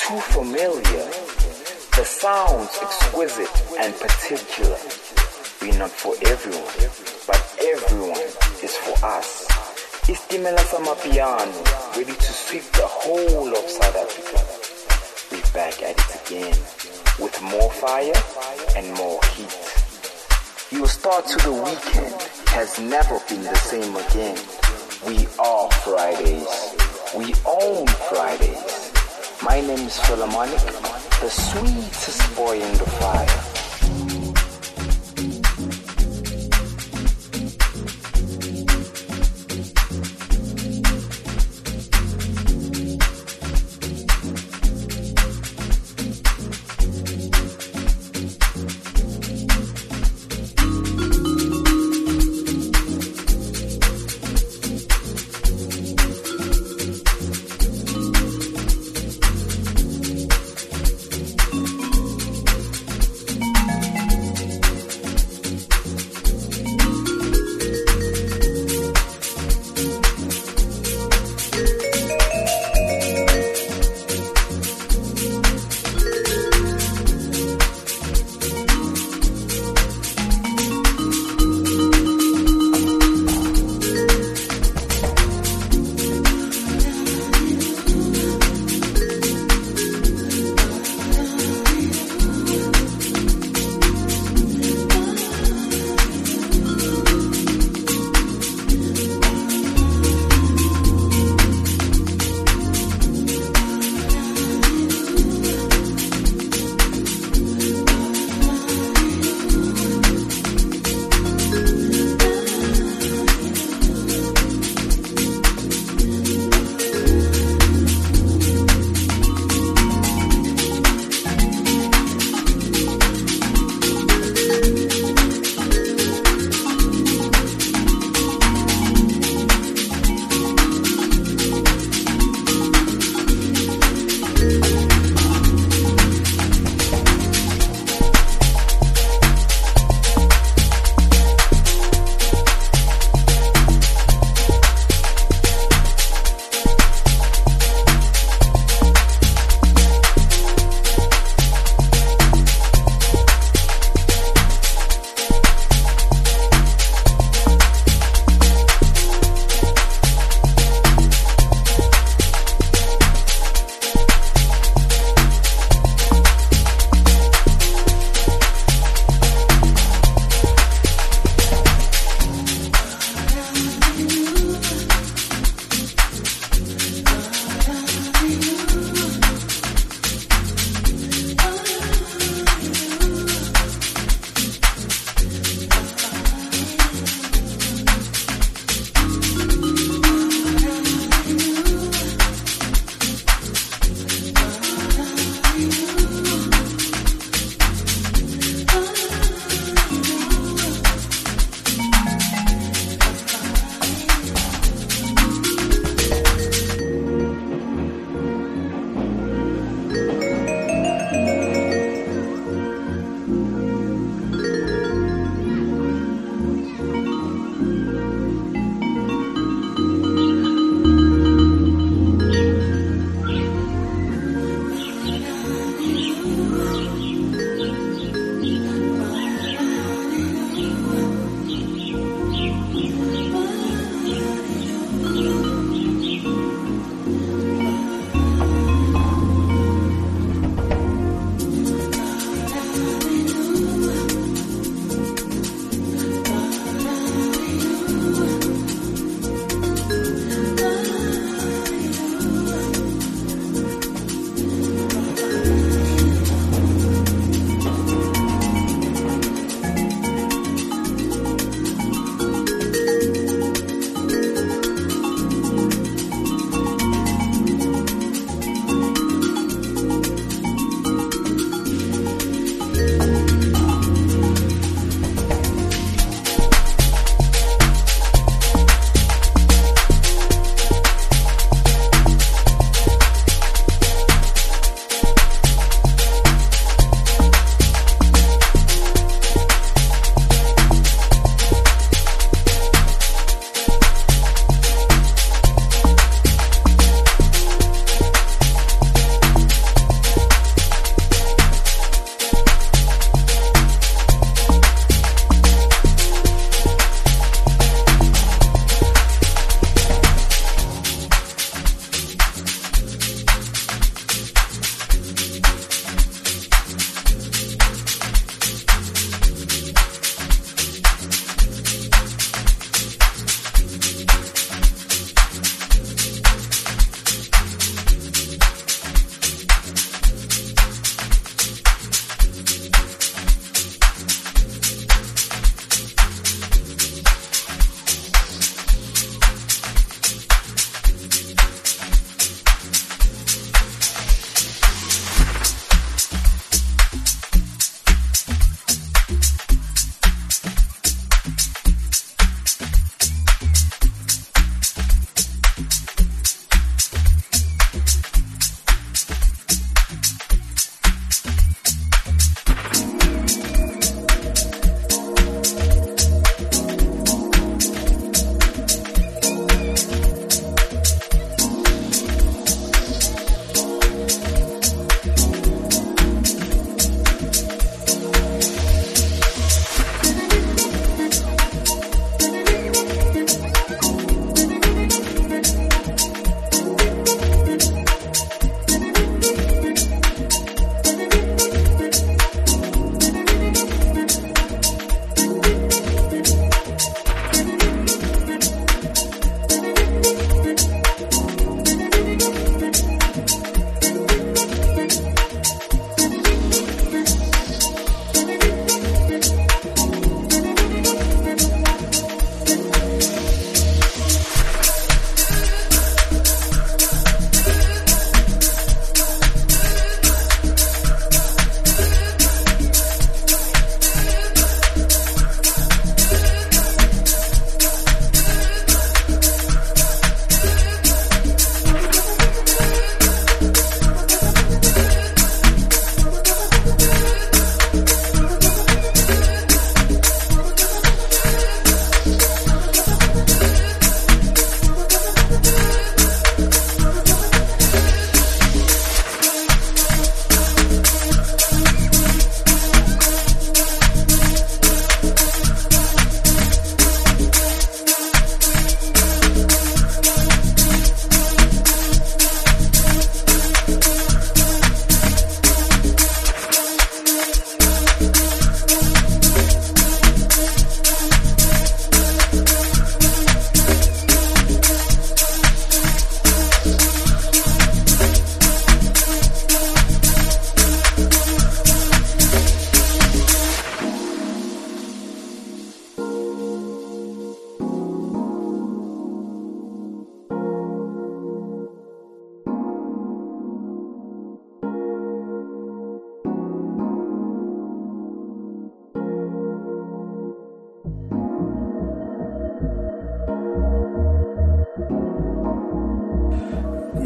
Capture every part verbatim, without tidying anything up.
too familiar. The sounds exquisite and particular. We're not for everyone, but everyone is for us. Istimela Samapiano, ready to sweep the whole of South Africa. We're back at it again, with more fire and more heat. Your start to the weekend has never been the same again. We are Fridays. We own Fridays. My name is Philharmonic, the sweetest boy in the fire.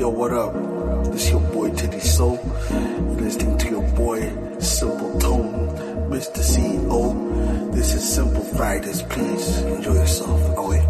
Yo, what up? This your boy Teddy Soul. You're listening to your boy Simple Tone, Mister C E O. This is Simple Fridays. Please enjoy yourself. Oh wait.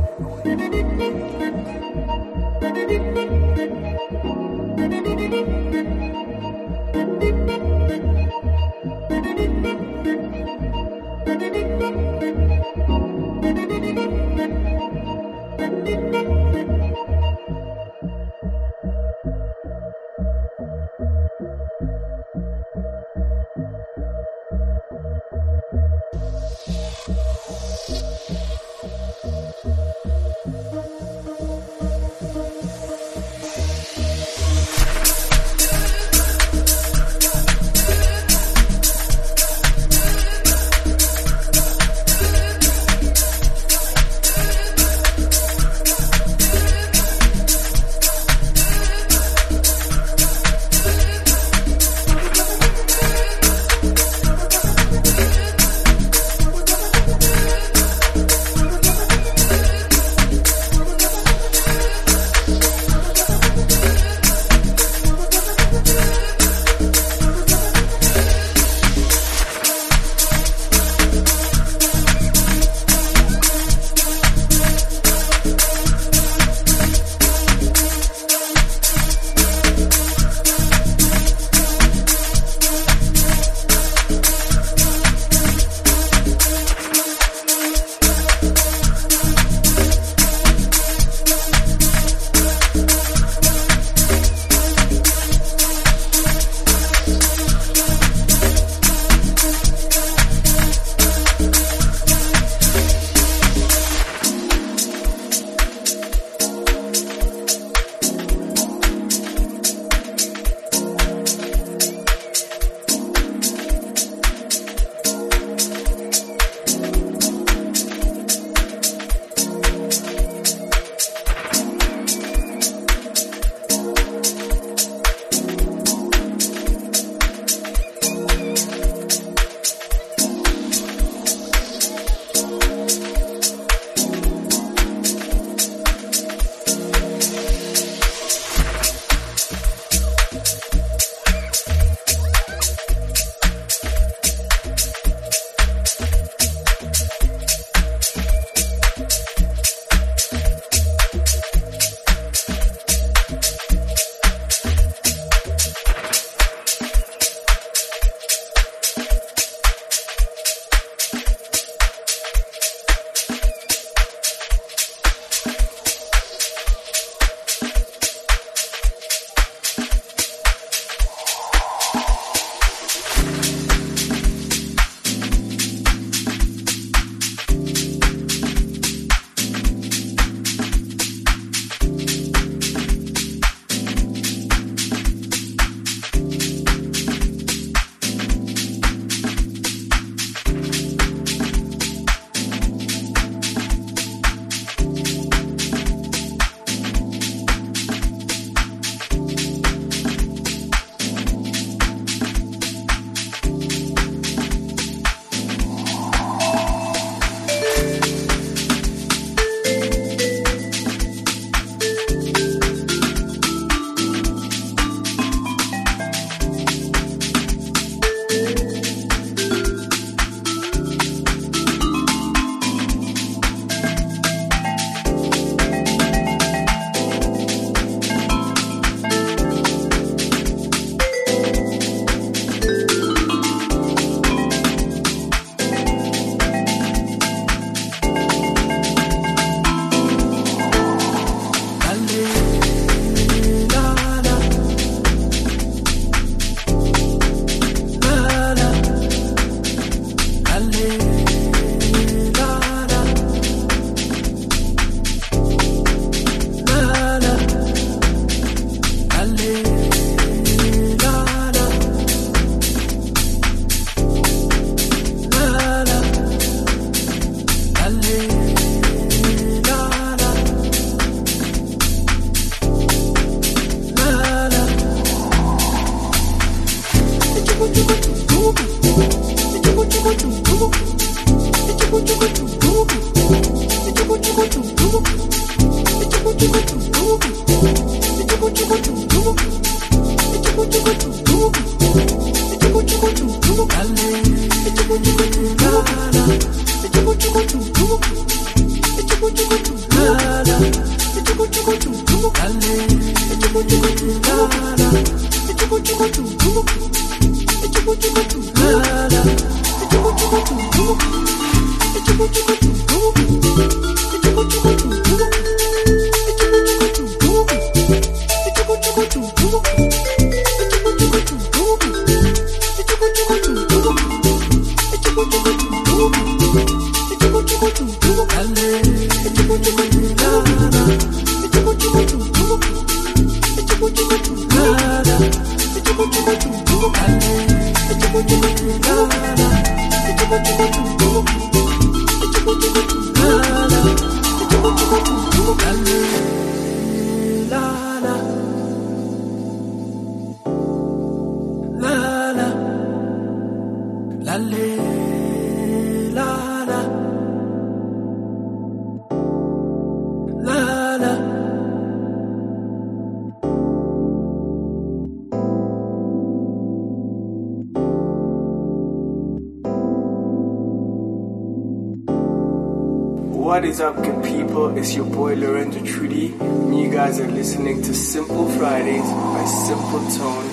What is up, good people? It's your boy Lorenzo Trudy, and you guys are listening to Simple Fridays by Simple Tone.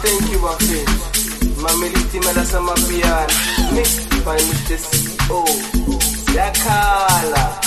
thank you, Buffett. Mameli Timela Samapian, mixed by Mister C O. Yakala.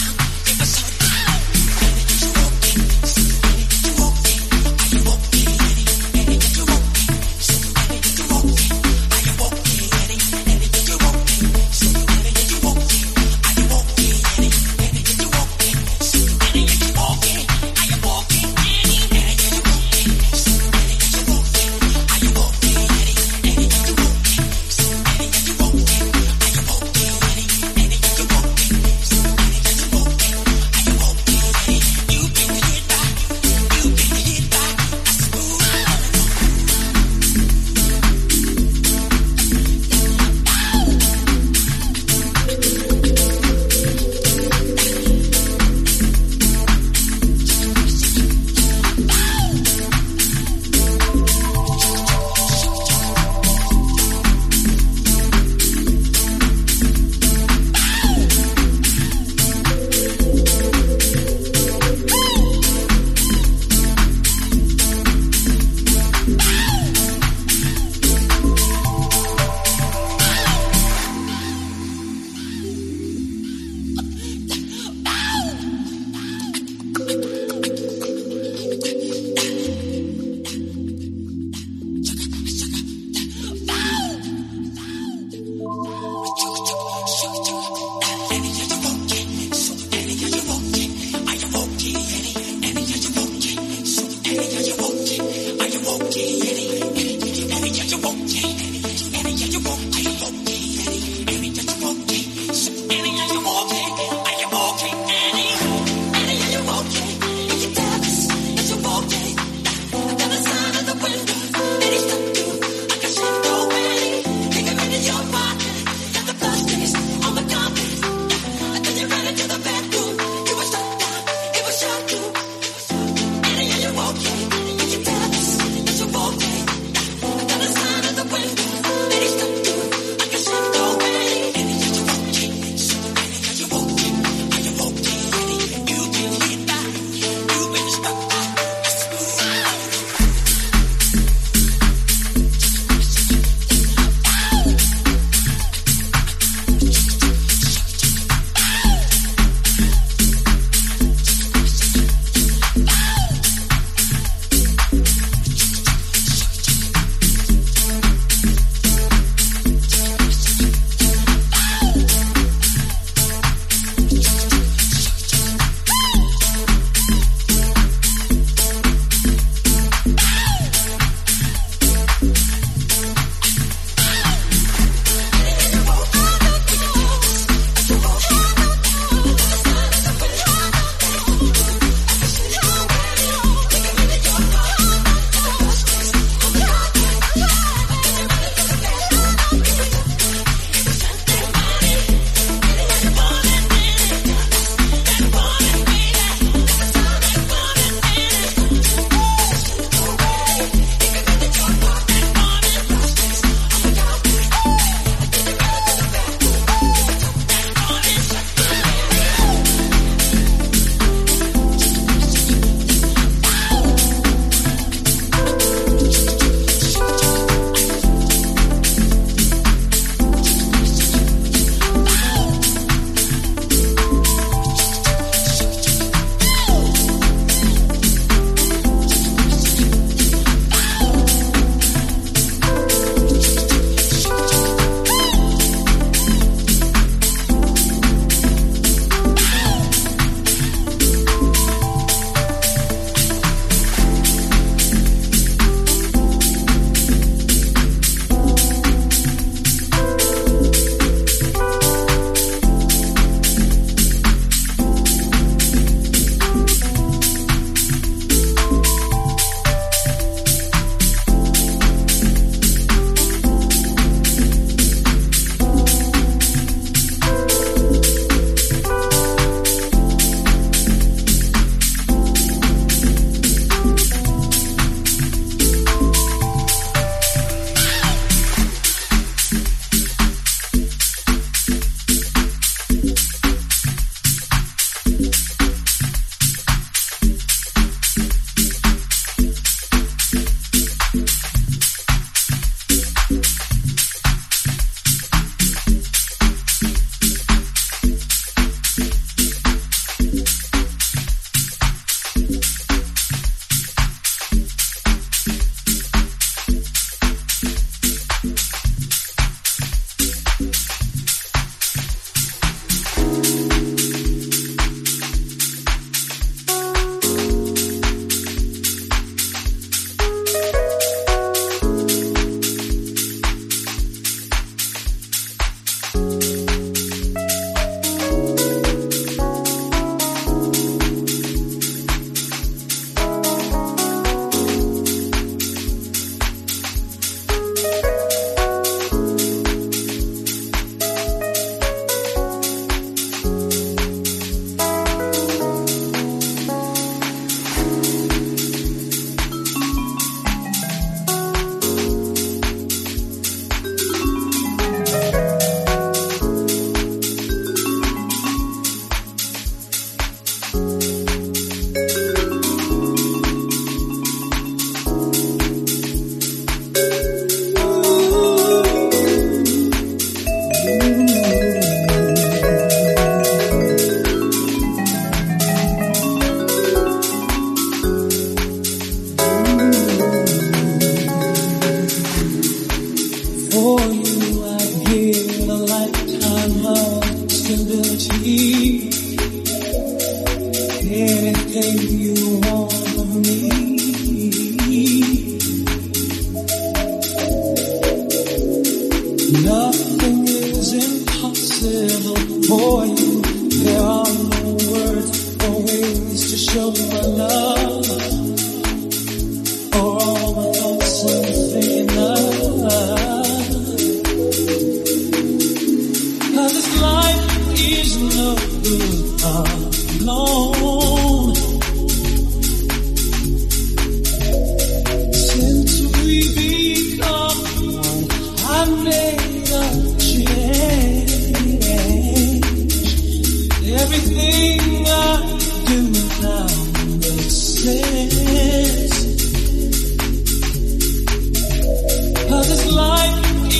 Walking,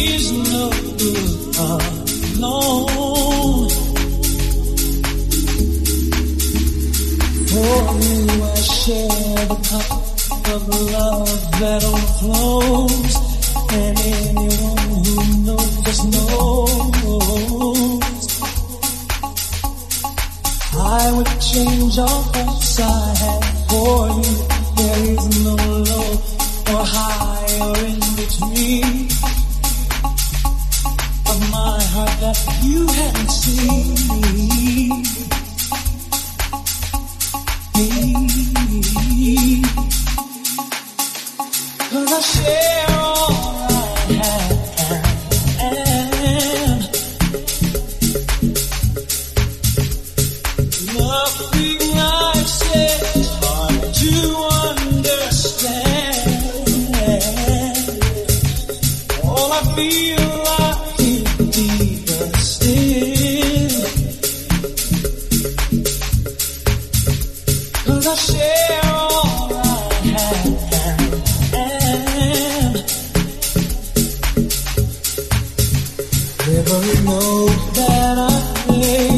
is no good alone. For you I share the cup of love that overflows, and anyone who knows just knows I would change all thoughts I had for you. There is no low or high or in between of my heart that you haven't seen. Me, 'cause I share all I have. Nothing I said is hard to understand. All I feel, I feel deeper still. 'Cause I share all I have. Every note that I play,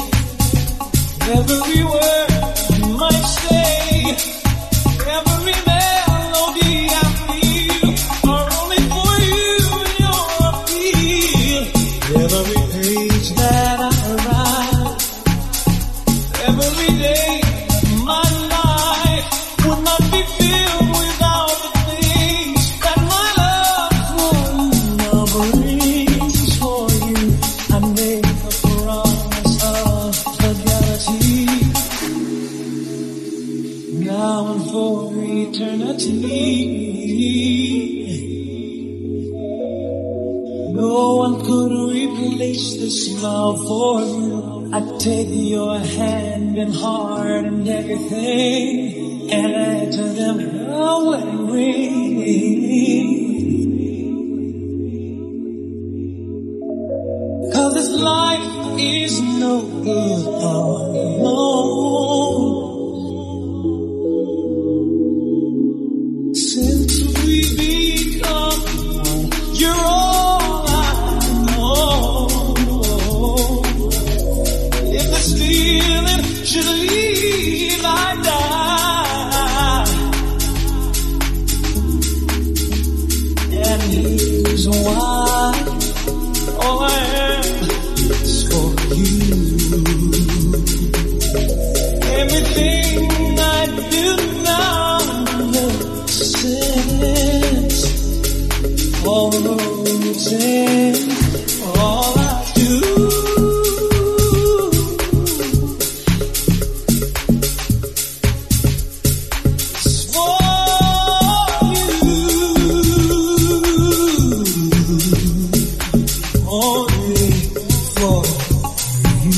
every word I might say, every melody I feel are only for you and your appeal. Every page that I write, every day my life would not be filled without the things that my love for you now brings. For you I make a promise of fidelity, now and for eternity. No one could replace this love for you. I take your hand and heart and everything and add to them a wedding ring. 'Cause this life is no good alone. Since we become one, you're all I know. If this feeling should leave, I die. And here's why. All I am is for you. Everything I do now makes sense. All the roads end, all I do is for you. Only for you.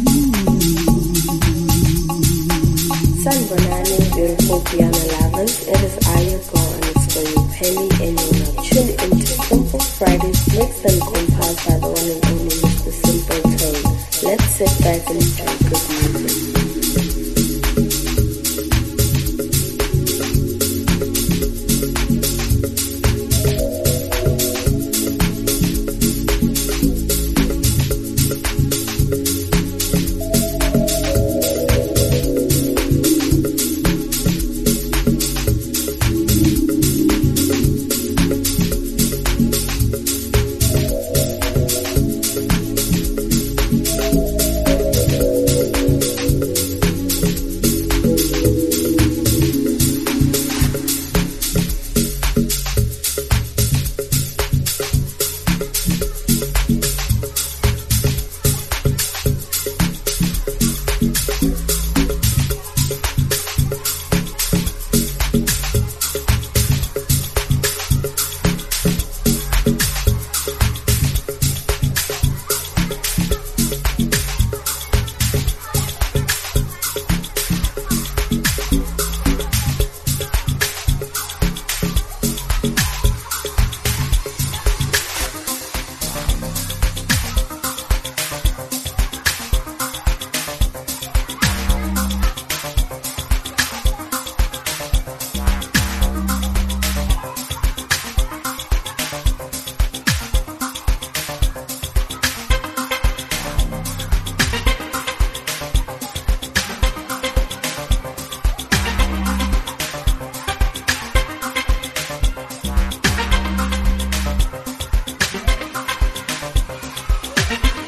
San Bonani, beautiful piano lovers. It is Ayako and it's for you, Penny, and you're now tuned into Simple Fridays, mixed and compiled by the one and only Mister Simple Tone. Let's sit back and enjoy.